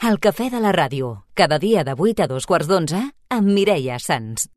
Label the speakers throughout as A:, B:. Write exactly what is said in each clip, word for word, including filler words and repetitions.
A: El cafè de la ràdio, cada dia de vuit a dos quarts d'onze, amb Mireia Sans.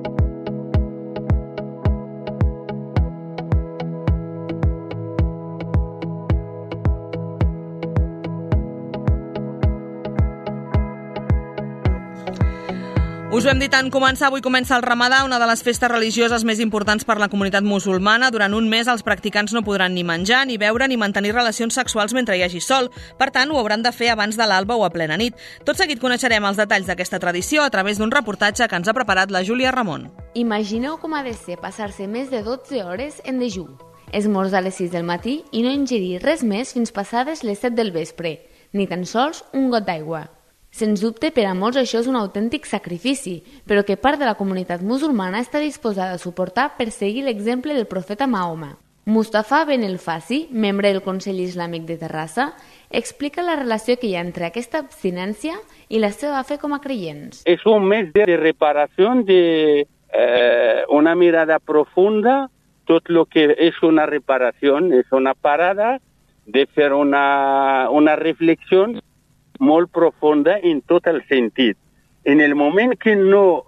B: Us ho hem dit en començar, avui comença el Ramadà, una de les festes religioses més importants per la comunitat musulmana. Durant un mes els practicants no podran ni menjar, ni beure, ni mantenir relacions sexuals mentre hi hagi sol. Per tant, ho hauran de fer abans de l'alba o a plena nit. Tot seguit coneixerem els detalls d'aquesta tradició a través d'un reportatge que ens ha preparat la Júlia Ramon.
C: Imagineu com ha de ser passar-se més de dotze hores en dejú. Esmorzar a les sis del matí i no ingerir res més fins passades les set del vespre, ni tan sols un got d'aigua. Sens dubte, per a molts això és un autèntic sacrifici, però que part de la comunitat musulmana està disposada a suportar per seguir l'exemple del profeta Mahoma. Mustafa Ben El Fassi, membre del Consell Islàmic de Terrassa, explica la relació que hi ha entre aquesta abstinència i la seva fe com a creients.
D: És un mes de reparació, de eh, una mirada profunda, tot el que és una reparació, és una parada de fer una, una reflexió molt profunda en tot el sentit. En el moment que no,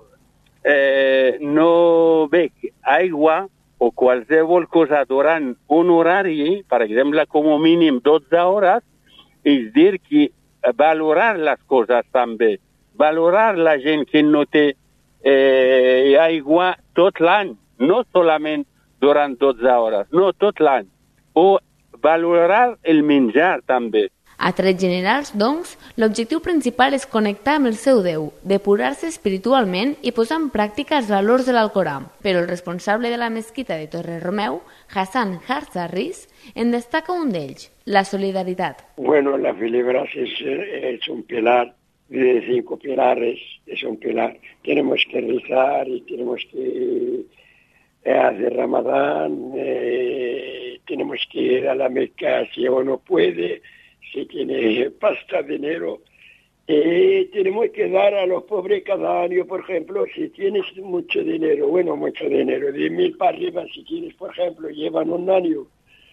D: eh, no bec aigua o qualsevol cosa durant un horari, per exemple, com a mínim dotze hores, és dir que valorar les coses també. Valorar la gent que no té eh, aigua tot l'any, no solament durant dotze hores, no tot l'any. O valorar el menjar també.
C: A trets generals, doncs, l'objectiu principal és connectar amb el seu Déu, depurar-se espiritualment i posar en pràctica els valors de l'Alcorà. Però el responsable de la mesquita de Torre-Romeu, Hassan Harzarris, en destaca un d'ells, la solidaritat.
E: Bueno, la celebración es, es un pilar de cinco pilares, es un pilar. Tenemos que rezar y tenemos que eh, hacer Ramadán, eh, tenemos que ir a la Meca si uno puede, si tiene pasta, dinero. Eh, tenemos que dar a los pobres cada año, por ejemplo, si tienes mucho dinero, bueno, mucho dinero, de mil para arriba, si tienes, por ejemplo, llevan un año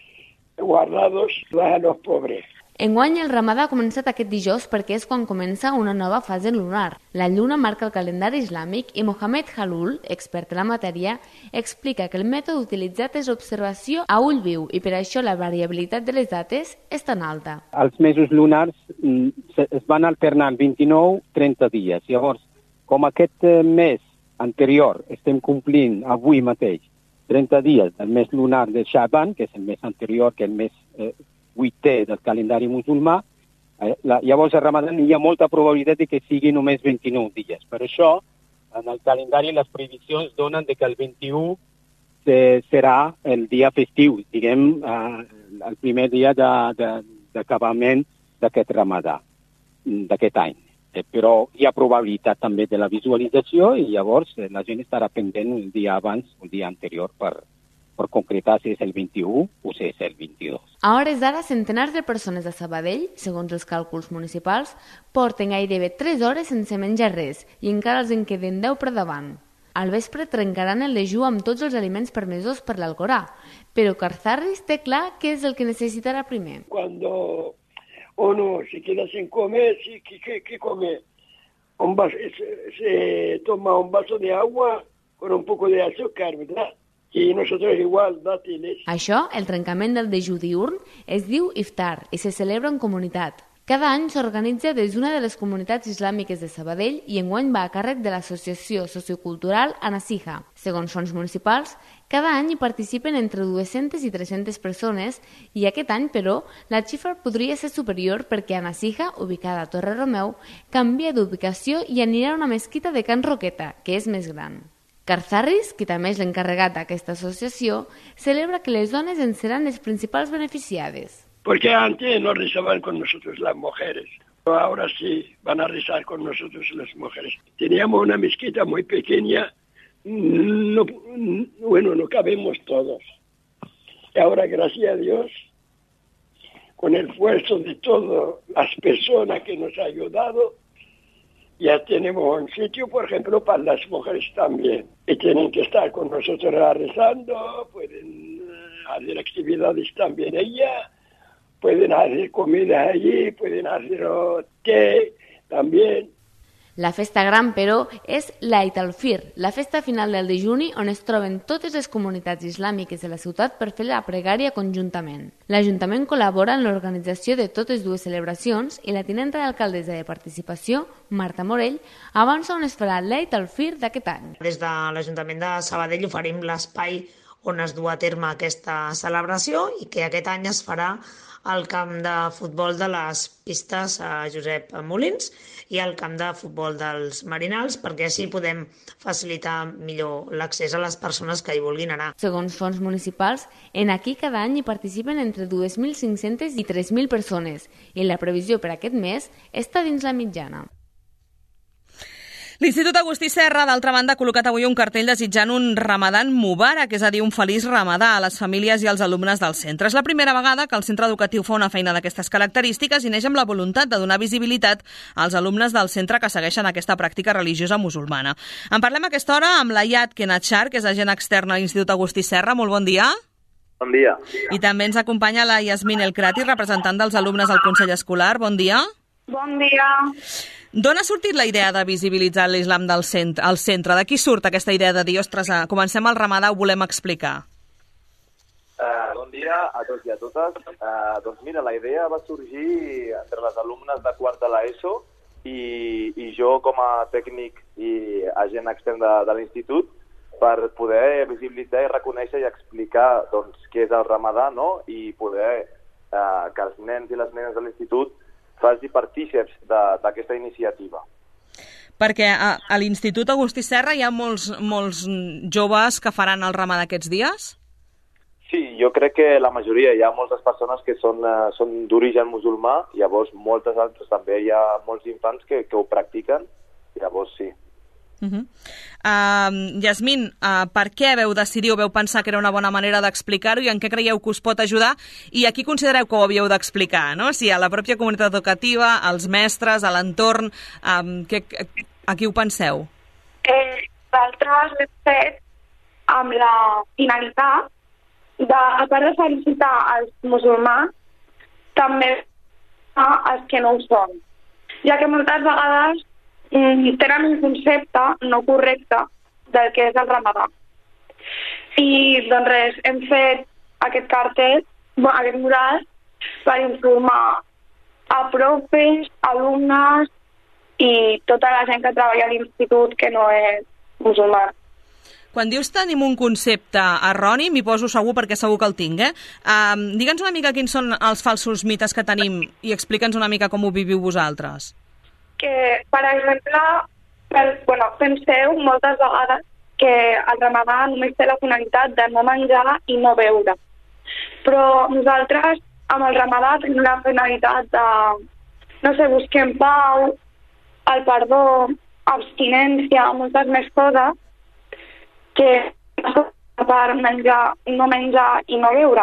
E: guardados, das a los pobres.
C: Enguany el Ramadà ha començat aquest dijous perquè és quan comença una nova fase lunar. La lluna marca el calendari islàmic i Mohamed Halul, expert en la matèria, explica que el mètode utilitzat és l'observació a ull viu i per això la variabilitat de les dates és tan alta.
F: Els mesos lunars es van alternant vint-i-nou a trenta dies. Llavors, com aquest mes anterior estem complint avui mateix trenta dies del mes lunar de Shaban, que és el mes anterior, que és el mes eh, vuitè del calendari musulmà, eh, la, llavors a Ramadan hi ha molta probabilitat de que sigui només vint-i-nou dies. Per això, en el calendari les previsions donen de que el vint-i-u eh, serà el dia festiu, diguem, eh, el primer dia d'acabament d'aquest Ramadà, d'aquest any. Eh, però hi ha probabilitat també de la visualització i llavors eh, la gent estarà pendent el dia abans o el dia anterior per per concretar si és el vint-i-u o si és el vint-i-dos.
C: A hores d'ara, centenars de persones a Sabadell, segons els càlculs municipals, porten gairebé tres hores sense menjar res i encara els en queden deu per davant. Al vespre trencaran el dejú amb tots els aliments permesos per l'Alcorà, però Harzarris té clar què és el que necessitarà primer.
E: Cuando uno se queda sin comer, sí, ¿qué, qué, qué come? Un vaso, se, se toma un vaso de agua con un poco de azúcar, ¿verdad? I nosaltres igual, dátiles.
C: Això, el trencament del dejú diürn, es diu iftar i se celebra en comunitat. Cada any s'organitza des d'una de les comunitats islàmiques de Sabadell i enguany va a càrrec de l'Associació Sociocultural Anasija. Segons fons municipals, cada any hi participen entre dues-centes i tres-centes persones i aquest any, però, la xifra podria ser superior perquè Anasija, ubicada a Torre-Romeu, canvia d'ubicació i anirà a una mesquita de Can Roqueta, que és més gran. Harzarris, que també és l'encarregat d'aquesta associació, celebra que les dones en seran les principals beneficiades.
E: Porque antes no rezaban con nosotros las mujeres, pero ahora sí van a rezar con nosotros las mujeres. Teníamos una mezquita muy pequeña, no, bueno, no cabemos todos. Y ahora, gracias a Dios, con el esfuerzo de todas las personas que nos han ayudado, ya tenemos un sitio, por ejemplo, para las mujeres también. Y tienen que estar con nosotros rezando, pueden hacer actividades también ellas, pueden hacer comida allí, pueden hacer té, también.
C: La festa gran, però, és l'Eid al-Fitr, la festa final del dejuni on es troben totes les comunitats islàmiques de la ciutat per fer la pregària conjuntament. L'Ajuntament col·labora en l'organització de totes dues celebracions i la tinenta d'alcaldessa de Participació, Marta Morell, avança on es farà l'Eid al-Fitr d'aquest any.
G: Des de l'Ajuntament de Sabadell oferim l'espai on es du a terme aquesta celebració i que aquest any es farà al camp de futbol de les pistes a Josep Molins i al camp de futbol dels Marinals, perquè així podem facilitar millor l'accés a les persones que hi vulguin anar.
C: Segons fons municipals, en aquí cada any hi participen entre dos mil cinc-centes i tres mil persones i la previsió per aquest mes està dins la mitjana.
B: L'Institut Agustí Serra, d'altra banda, ha col·locat avui un cartell desitjant un Ramadan Mubarak, és a dir, un feliç Ramadà a les famílies i als alumnes del centre. És la primera vegada que el centre educatiu fa una feina d'aquestes característiques i neix amb la voluntat de donar visibilitat als alumnes del centre que segueixen aquesta pràctica religiosa musulmana. En parlem a aquesta hora amb l'Ayat Kenachar, que és agent extern a l'Institut Agustí Serra. Molt bon dia.
H: Bon dia.
B: I també ens acompanya la Yasmin El Krati, representant dels alumnes del Consell Escolar. Bon dia.
I: Bon dia.
B: D'on ha sortit la idea de visibilitzar l'islam del centre, al centre? De qui surt aquesta idea de dir, ostres, comencem el Ramadà, ho volem explicar?
H: Uh, bon dia a tots i a totes. Uh, doncs mira, la idea va sorgir entre les alumnes de quart de l'ESO i, i jo com a tècnic i agent extern de, de l'institut per poder visibilitzar i reconèixer i explicar doncs, què és el Ramadà, no? I poder uh, que els nens i les nenes de l'institut faci partíceps d'aquesta iniciativa.
B: Perquè a, a l'Institut Agustí Serra hi ha molts, molts joves que faran el Ramadà aquests dies?
H: Sí, jo crec que la majoria, hi ha moltes persones que són, uh, són d'origen musulmà, llavors moltes altres també hi ha molts infants que, que ho practiquen, llavors sí.
B: Uh -huh. uh, Yasmin, uh, per què veu decidir o veu pensar que era una bona manera d'explicar-ho i en què creieu que us pot ajudar i a qui considereu que ho havíeu d'explicar, no? Si a la pròpia comunitat educativa, als mestres, a l'entorn, um, que, a qui ho penseu?
I: Eh, Nosaltres l'hem fet amb la finalitat de, a part de felicitar els musulmans, també als que no ho són, ja que moltes vegades tenen un concepte no correcte del que és el Ramadà. I, doncs res, hem fet aquest cartell, aquest mural, per informar a profes, alumnes i tota la gent que treballa a l'institut que no és musulmà.
B: Quan dius tenim un concepte erroni, m'hi poso segur perquè segur que el tinc, eh? Um, Digue'ns una mica quins són els falsos mites que tenim i explica'ns una mica com ho viviu vosaltres.
I: Que, per exemple, per, bueno, penseu moltes vegades que el Ramadà només té la finalitat de no menjar i no beure. Però nosaltres, amb el Ramadà, tenim la finalitat de, no sé, busquem pau, el perdó, abstinència, moltes més coses que per menjar, no menjar i no beure.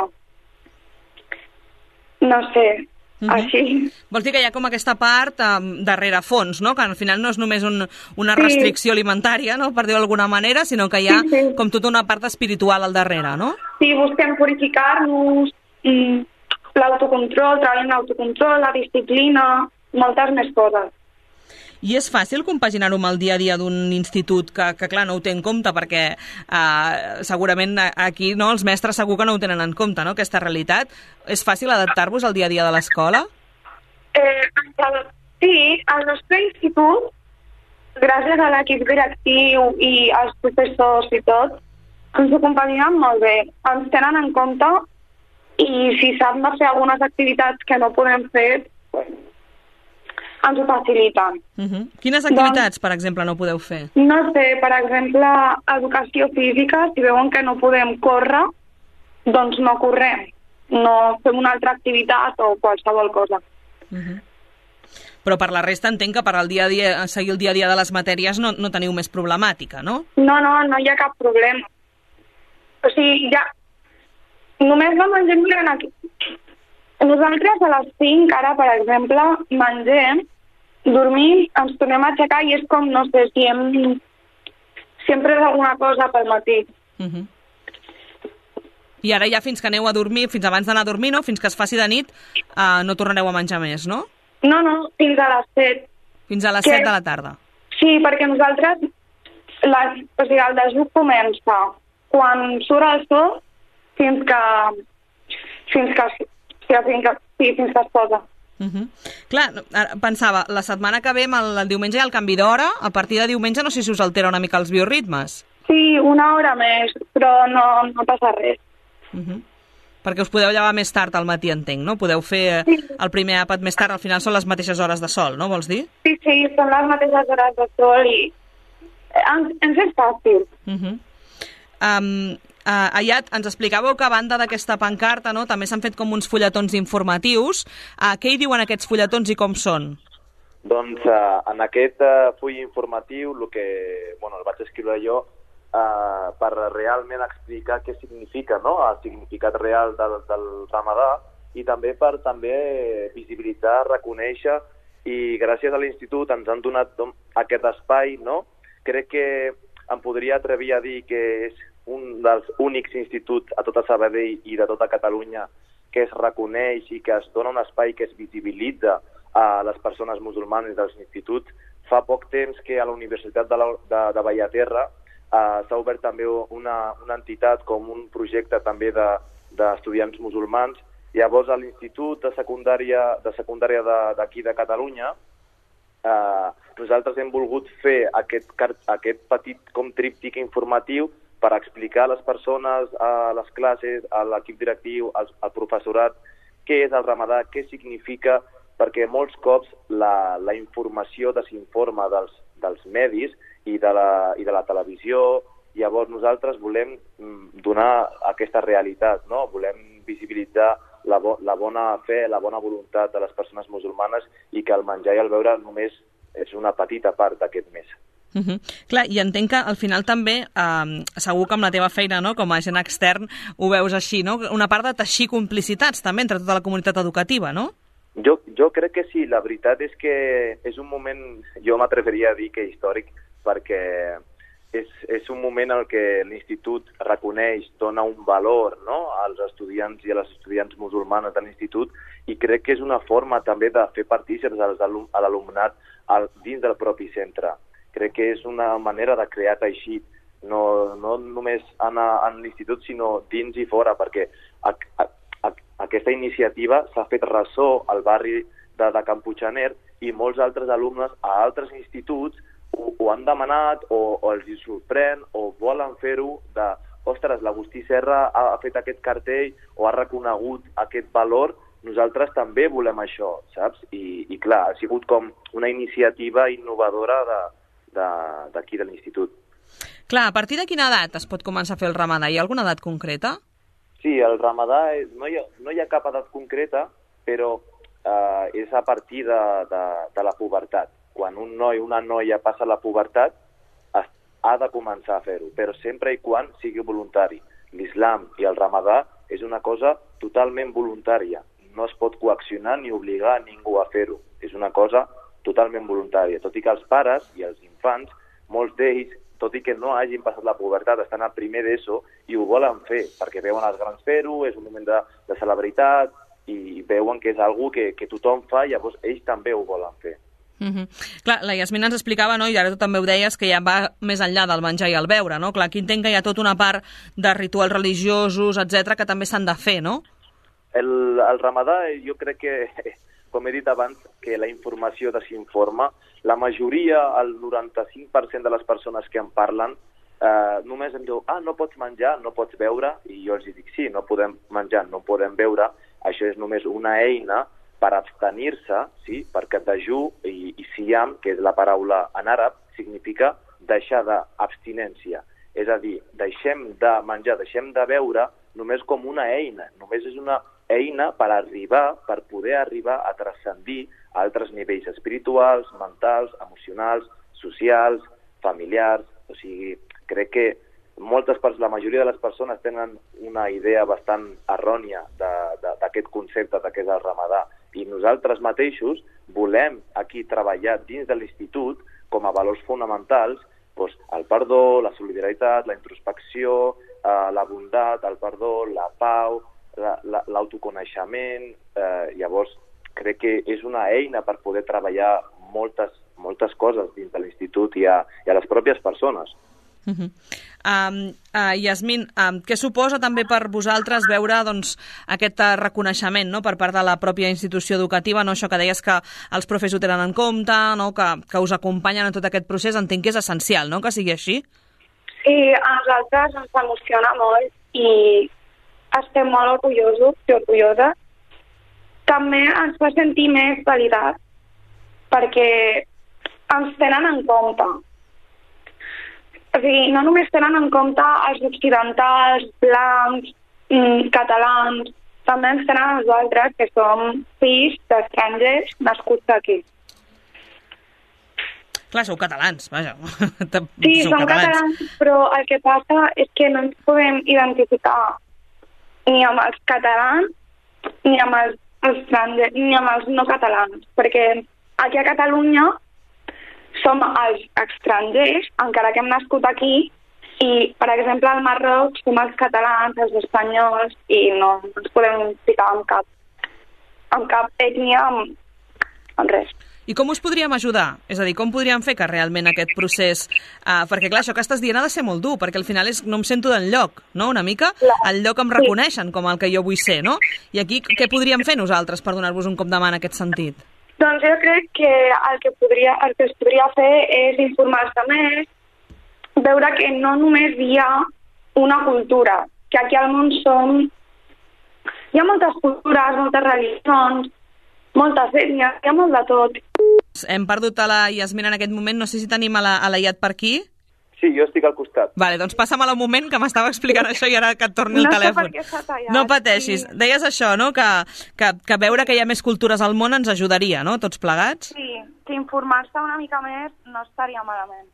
I: No sé,
B: Uh-huh.
I: així.
B: Vols dir que hi ha com aquesta part um, darrere fons, no? Que al final no és només un, una restricció sí. alimentària, no? Per dir-ho d'alguna manera, sinó que hi ha sí, sí. com tota una part espiritual al darrere, no?
I: Sí, busquem purificar-nos, mm, l'autocontrol, treballem l'autocontrol, la disciplina, moltes més coses.
B: I és fàcil compaginar-ho amb el dia a dia d'un institut que, que clar, no ho té en compte, perquè uh, segurament aquí no, els mestres segur que no ho tenen en compte, no?, aquesta realitat. És fàcil adaptar-vos al dia a dia de l'escola?
I: Eh, sí, al nostre institut, gràcies a l'equip directiu i als professors i tot, ens ho compaginen molt bé. Ens tenen en compte i si s'han de fer algunes activitats que no podem fer, ens ho faciliten.
B: Uh-huh. Quines activitats, doncs, per exemple, no podeu fer?
I: No sé, per exemple, educació física, si veuen que no podem córrer, doncs no correm. No fem una altra activitat o qualsevol cosa.
B: Uh-huh. Però per la resta entenc que per al dia a dia, seguir el dia a dia de les matèries no, no teniu més problemàtica, no?
I: No, no, no hi ha cap problema. O sigui, ja... Només no mengem durant aquí. Nosaltres a les cinc, ara, per exemple, mengem, dormim, ens tornem a aixecar i és com, no sé, si hem... Sempre és alguna cosa pel matí.
B: Uh-huh. I ara ja fins que aneu a dormir, fins abans d'anar a dormir, no? Fins que es faci de nit, uh, no tornareu a menjar més, no?
I: No, no, fins a les set.
B: Fins a les
I: que...
B: set de la tarda.
I: Sí, perquè nosaltres, la, o sigui, el dejú comença quan surt el sol fins que, fins que, sí, fins que, sí, fins que es posa.
B: Uh -huh. Clar, pensava, la setmana que ve, el, el diumenge hi ha el canvi d'hora, a partir de diumenge no sé si us altera una mica els bioritmes.
I: Sí, una hora més, però no, no passa res.
B: Uh -huh. Perquè us podeu llevar més tard al matí, entenc, no? Podeu fer sí. el primer àpat més tard, al final són les mateixes hores de sol, no? Vols dir?
I: Sí, sí, són les mateixes hores de sol i ens, ens és fàcil.
B: Uh -huh. um, Uh, Ayat, ens explicàveu que a banda d'aquesta pancarta, no, també s'han fet com uns fulletons informatius. Uh, què hi diuen aquests fulletons i com són?
H: Doncs uh, en aquest uh, full informatiu el que bueno, el vaig escriure jo uh, per realment explicar què significa, no? El significat real del, del Ramadà i també per també visibilitzar, reconèixer i gràcies a l'Institut ens han donat aquest espai, no? Crec que em podria atrevir a dir que és un dels únics instituts a tota Sabadell i de tota Catalunya que es reconeix i que es dona un espai que es visibilitza a les persones musulmanes dels instituts. Fa poc temps que a la Universitat de, la, de, de Bellaterra eh, s'ha obert també una, una entitat com un projecte també d'estudiants de, musulmans. Llavors a l'Institut de Secundària de secundària d'aquí de, de Catalunya eh, nosaltres hem volgut fer aquest, aquest petit com tríptic informatiu per explicar a les persones, a les classes, a l'equip directiu, al, al professorat, què és el Ramadà, què significa, perquè molts cops la, la informació desinforma dels, dels medis i de, la, i de la televisió. Llavors nosaltres volem donar aquesta realitat, no? Volem visibilitzar la, bo, la bona fe, la bona voluntat de les persones musulmanes i que el menjar i el beure només és una petita part d'aquest mes.
B: Uh -huh. Clar, i entenc que al final també, eh, segur que amb la teva feina, no, com a agent extern, ho veus així, no? Una part de teixir complicitats també entre tota la comunitat educativa, no?
H: Jo, jo crec que sí, la veritat és que és un moment, jo m'atreveria a dir que històric, perquè és, és un moment en què l'Institut reconeix, dona un valor, no, als estudiants i a les estudiants musulmanes de l'Institut i crec que és una forma també de fer partícips a l'alumnat dins del propi centre. Crec que és una manera de crear teixit, no, no només en, en l'institut, sinó dins i fora, perquè a, a, a, aquesta iniciativa s'ha fet ressò al barri de, de Can Puiggener i molts altres alumnes a altres instituts ho, ho han demanat o, o els hi sorprèn o volen fer-ho de, ostres, l'Agustí Serra ha, ha fet aquest cartell o ha reconegut aquest valor, nosaltres també volem això, saps? I, i clar, ha sigut com una iniciativa innovadora de d'aquí de, de l'Institut.
B: Clar, a partir de quina edat es pot començar a fer el Ramadà? Hi ha alguna edat concreta?
H: Sí, el Ramadà és, no, hi ha, no hi ha cap edat concreta, però eh, és a partir de, de, de la pubertat. Quan un noi o una noia passa la pubertat, es, ha de començar a fer-ho, però sempre i quan sigui voluntari. L'islam i el Ramadà és una cosa totalment voluntària. No es pot coaccionar ni obligar a ningú a fer-ho. És una cosa totalment voluntària, tot i que els pares i els infants, molts d'ells, tot i que no hagin passat la pubertat, estan al primer d'ESO i ho volen fer, perquè veuen els grans fer-ho, és un moment de, de celebritat i veuen que és algú que, que tothom fa, llavors ells també ho volen fer.
B: Uh -huh. Clar, la Yasmina ens explicava, no, i ara tu també ho deies, que ja va més enllà del menjar i el beure, no? Clar, aquí entenc que hi ha tota una part de rituals religiosos, etcètera, que també s'han de fer, no?
H: El, el Ramadà, jo crec que... com he dit abans, que la informació desinforma. La majoria, el noranta-cinc per cent de les persones que en parlen, eh, només em diu, ah, no pots menjar, no pots beure, i jo els dic, sí, no podem menjar, no podem beure, això és només una eina per abstenir-se, sí, perquè dejú i, i siyam, que és la paraula en àrab, significa deixar d'abstinència. És a dir, deixem de menjar, deixem de beure només com una eina, només és una eina per arribar, per poder arribar a transcendir a altres nivells espirituals, mentals, emocionals, socials, familiars. O sigui, crec que moltes persones, la majoria de les persones tenen una idea bastant errònia d'aquest concepte de què és el Ramadà. I nosaltres mateixos volem aquí treballar dins de l'Institut com a valors fonamentals doncs, el perdó, la solidaritat, la introspecció, eh, la bondat, el perdó, la pau, l'autoconeixement. La, la, eh, llavors, crec que és una eina per poder treballar moltes, moltes coses dins de l'institut i a, i a les pròpies persones.
B: Uh -huh. um, uh, Yasmin, um, què suposa també per vosaltres veure doncs, aquest reconeixement, no?, per part de la pròpia institució educativa, no? Això que deies que els profes ho tenen en compte, no?, que, que us acompanyen en tot aquest procés, entenc que és essencial, no?, que sigui així?
I: Sí, a nosaltres ens emociona molt i estem molt orgullosos i orgulloses. També ens fa sentir més validats perquè ens tenen en compte. O sigui, no només tenen en compte els occidentals, blancs, mmm, catalans, també ens tenen a nosaltres, que som fills d'estrangers nascuts aquí.
B: Clar, sou catalans, vaja.
I: Sí,
B: sou
I: som
B: catalans.
I: catalans, però el que passa és que no ens podem identificar ni amb els catalans ni amb els estrangers, ni amb els no catalans, perquè aquí a Catalunya som els estrangers, encara que hem nascut aquí, i, per exemple, al Marroc som els catalans, els espanyols, i no ens podem ficar amb cap, amb cap ètnia, amb, amb res.
B: I com us podríem ajudar? És a dir, com podríem fer que realment aquest procés... Uh, perquè, clar, això que estàs dient ha de ser molt dur, perquè al final és, no em sento d'enlloc, no?, una mica. Enlloc em reconeixen com el que jo vull ser, no? I aquí què podríem fer nosaltres per donar-vos un cop de mà en aquest sentit?
I: Doncs jo crec que el que, podria, el que es podria fer és informar-se més, veure que no només hi ha una cultura, que aquí al món som... Hi ha moltes cultures, moltes religions, moltes ètnies, hi ha molt de tot.
B: Hem perdut a la Yasmin en aquest moment, no sé si tenim a la, a la Iat per aquí.
H: Sí, jo estic al costat.
B: Vale, doncs passa'm-la un moment, que m'estava explicant això i ara que et torni el
I: no
B: telèfon.
I: No sé per què s'ha tallat.
B: No pateixis. Sí. Deies això, no?, que, que, que veure que hi ha més cultures al món ens ajudaria, no?, tots plegats?
I: Sí, que informar-se una mica més no estaria malament.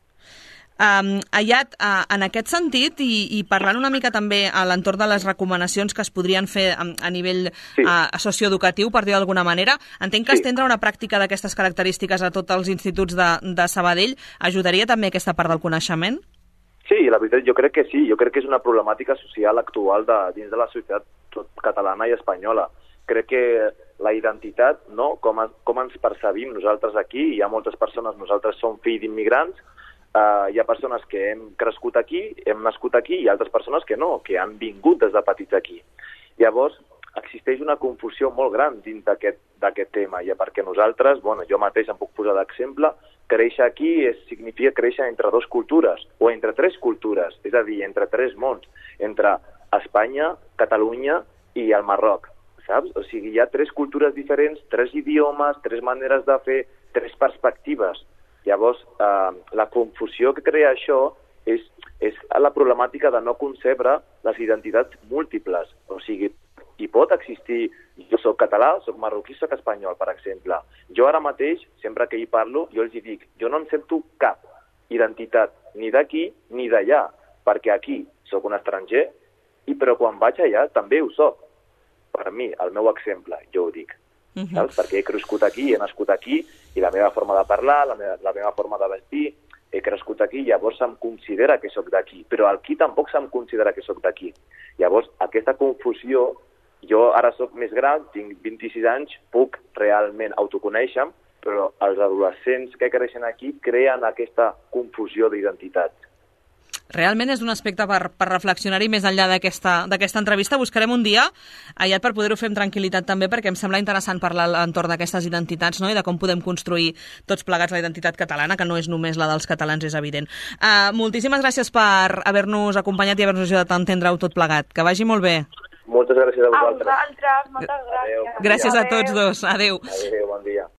B: Um, Ayat, uh, en aquest sentit, i, i parlant una mica també a l'entorn de les recomanacions que es podrien fer a, a nivell sí. uh, socioeducatiu, per dir d'alguna manera, entenc que sí. estendre una pràctica d'aquestes característiques a tots els instituts de, de Sabadell ajudaria també aquesta part del coneixement?
H: Sí, la veritat, jo crec que sí. Jo crec que és una problemàtica social actual de, dins de la societat catalana i espanyola. Crec que la identitat, no?, com, a, com ens percebim nosaltres aquí, hi ha moltes persones, nosaltres som fills d'immigrants, Uh, hi ha persones que hem crescut aquí, hem nascut aquí, i altres persones que no, que han vingut des de petits aquí. Llavors, existeix una confusió molt gran dins d'aquest tema, ja perquè nosaltres, bueno, jo mateix em puc posar d'exemple, créixer aquí és, significa créixer entre dues cultures, o entre tres cultures, és a dir, entre tres mons, entre Espanya, Catalunya i el Marroc, saps? O sigui, hi ha tres cultures diferents, tres idiomes, tres maneres de fer, tres perspectives. Llavors, eh, la confusió que crea això és, és la problemàtica de no concebre les identitats múltiples. O sigui, hi pot existir, jo soc català, soc marroquí, soc espanyol, per exemple. Jo ara mateix, sempre que hi parlo, jo els hi dic, jo no em sento cap identitat, ni d'aquí ni d'allà, perquè aquí soc un estranger, i però quan vaig allà també ho soc. Per mi, el meu exemple, jo ho dic. Uh -huh. Saps? Perquè he crescut aquí, he nascut aquí, i la meva forma de parlar, la meva, la meva forma de vestir, he crescut aquí, llavors se'm considera que sóc d'aquí, però aquí tampoc se'm considera que sóc d'aquí. Llavors, aquesta confusió, jo ara sóc més gran, tinc vint-i-sis anys, puc realment autoconèixer-me, però els adolescents que creixen aquí creen aquesta confusió d'identitat.
B: Realment és un aspecte per, per reflexionar-hi més enllà d'aquesta entrevista. Buscarem un dia, Ayat, per poder-ho fer amb tranquil·litat també, perquè em sembla interessant parlar a l'entorn d'aquestes identitats, no?, i de com podem construir tots plegats la identitat catalana, que no és només la dels catalans, és evident. Uh, moltíssimes gràcies per haver-nos acompanyat i haver-nos ajudat a entendre-ho tot plegat. Que vagi molt bé.
H: Moltes gràcies a vosaltres.
I: A vosaltres, moltes gràcies.
B: Gràcies a tots dos. Adéu.
H: Adéu.